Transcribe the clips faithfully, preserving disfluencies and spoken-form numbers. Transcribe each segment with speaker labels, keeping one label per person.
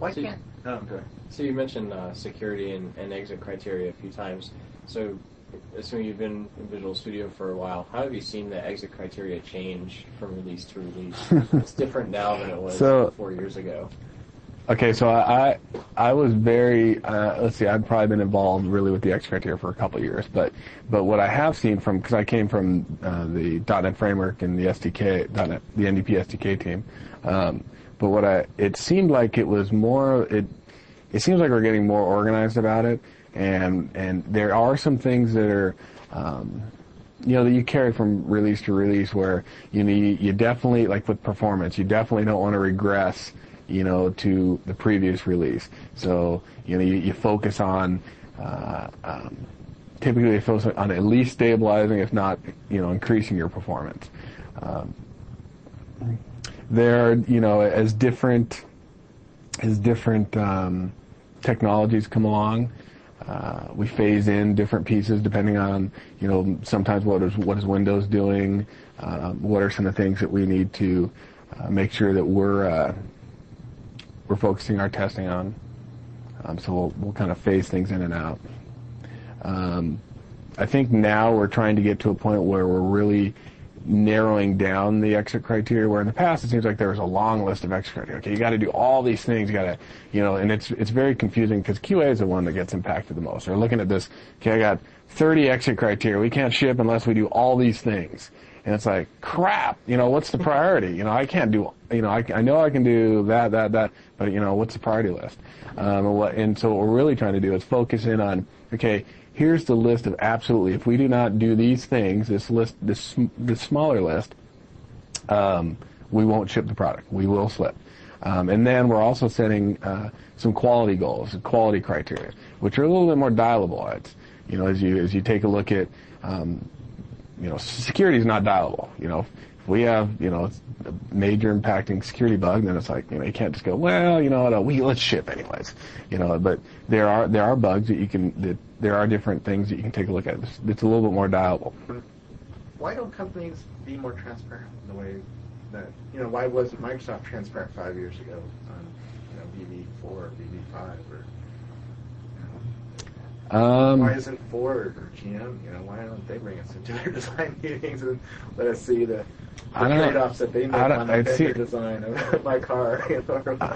Speaker 1: Why
Speaker 2: so
Speaker 1: can't?
Speaker 2: You, oh, good.
Speaker 3: So you mentioned uh, security and, and exit criteria a few times. So, assuming you've been in Visual Studio for a while, how have you seen the exit criteria change from release to release? It's different now than it was
Speaker 4: so,
Speaker 3: four years ago.
Speaker 4: Okay, so I I was very uh, let's see, I've probably been involved really with the X criteria for a couple of years, but but what I have seen from, because I came from uh, the dot net framework and the S D K dot net, the N D P S D K team, um, but what I it seemed like it was more it it seems like we're getting more organized about it, and and there are some things that are um, you know, that you carry from release to release where you know you, you definitely, like with performance, you definitely don't want to regress, you know, to the previous release. So, you know, you, you focus on, uh, um, typically you focus on at least stabilizing, if not, you know, increasing your performance. Um, there, you know, as different, as different um, technologies come along, uh, we phase in different pieces depending on, you know, sometimes what is what is Windows doing, um, what are some of the things that we need to uh, make sure that we're uh, we're focusing our testing on. Um, so we'll, we'll kind of phase things in and out. Um, I think now we're trying to get to a point where we're really narrowing down the exit criteria, where in the past it seems like there was a long list of exit criteria. Okay, you got to do all these things, you got to, you know, and it's it's very confusing because Q A is the one that gets impacted the most. They're looking at this, okay, I got thirty exit criteria. We can't ship unless we do all these things. And it's like, crap, you know, what's the priority? You know, I can't do, you know, I, I know I can do that, that, that, but, you know, what's the priority list? Um, and, what, and so what we're really trying to do is focus in on, okay, here's the list of absolutely, if we do not do these things, this list, this, this smaller list, um, we won't ship the product. We will slip. Um, and then we're also setting uh, some quality goals, quality criteria, which are a little bit more dialable. It's, you know, as you as you take a look at, um, you know, security is not dialable. You know, if we have, you know, a major impacting security bug, then it's like, you know, you can't just go, well, you know, no, we let's ship anyways. You know, but there are there are bugs that you can that there are different things that you can take a look at. It's, it's a little bit more dialable.
Speaker 1: Why don't companies be more transparent in the way that, you know, why wasn't Microsoft transparent five years ago on, you know, V V four or V V five or, you know,
Speaker 4: Um,
Speaker 1: why isn't Ford or G M, you know, why don't they bring us into their design meetings and let us see the, the trade-offs that they make on the better design of my car? You know?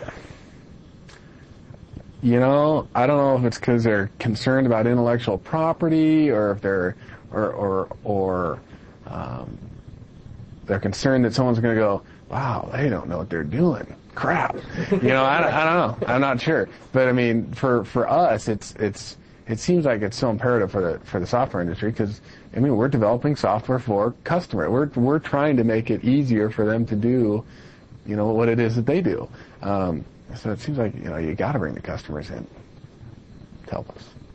Speaker 4: You know, I don't know if it's because they're concerned about intellectual property, or if they're, or or or um, they're concerned that someone's going to go, wow, they don't know what they're doing. Crap. You know, I, I don't know. I'm not sure. But I mean, for for us, it's it's. It seems like it's so imperative for the for the software industry because, I mean, we're developing software for customer. We're we're trying to make it easier for them to do, you know, what it is that they do. Um, so it seems like, you know, you got to bring the customers in to help us.